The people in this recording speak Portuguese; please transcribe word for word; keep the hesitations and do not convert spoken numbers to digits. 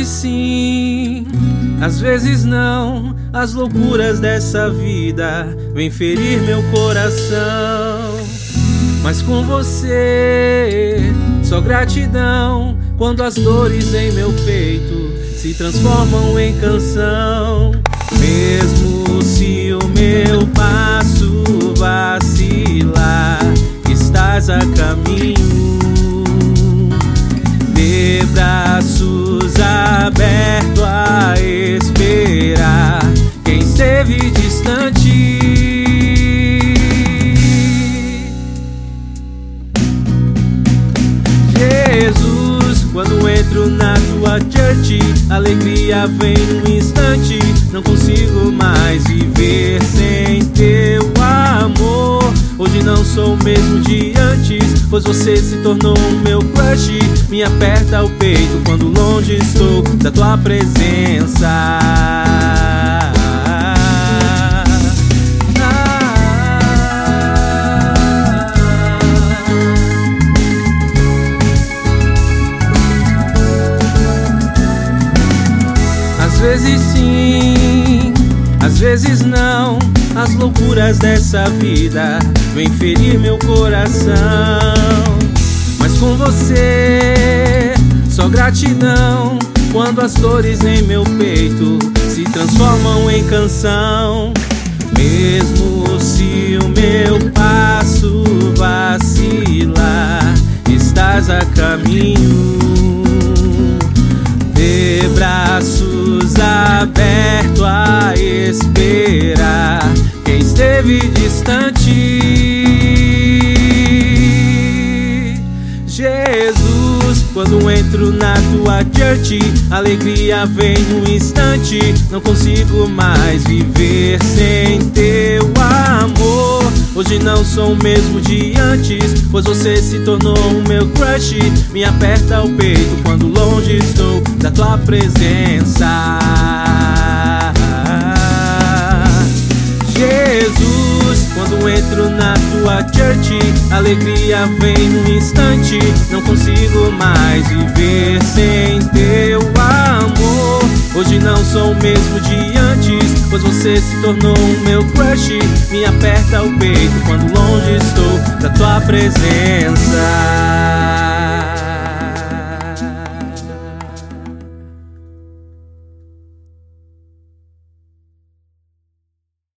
vezes sim, às vezes não. As loucuras dessa vida vêm ferir meu coração. Mas com você, só gratidão. Quando as dores em meu peito se transformam em canção. Mesmo se o meu passo vacilar, estás a caminho. De braços abertos a esperar quem esteve distante. Jesus, quando entro na tua church, alegria vem num instante. Não consigo mais viver sem teu amor. Hoje não sou o mesmo de antes, pois você se tornou o meu crush. Me aperta o peito quando longe estou da tua presença. Às vezes sim, às vezes não. As loucuras dessa vida vêm ferir meu coração. Mas com você, só gratidão. Quando as dores em meu peito se transformam em canção. Mesmo se o meu passo vacilar, estás a caminho. De braços abertos a esperar quem esteve distante. Jesus, quando entro na tua church, alegria vem num instante. Não consigo mais viver sem teu amor. Hoje não sou o mesmo de antes, pois você se tornou o meu crush. Me aperta o peito quando longe estou da tua presença. Jesus, quando entro na tua church, alegria vem num instante. Não consigo mais viver sem teu amor. Hoje não sou o mesmo de antes, pois você se tornou o meu crush. Me aperta o peito quando longe estou da tua presença.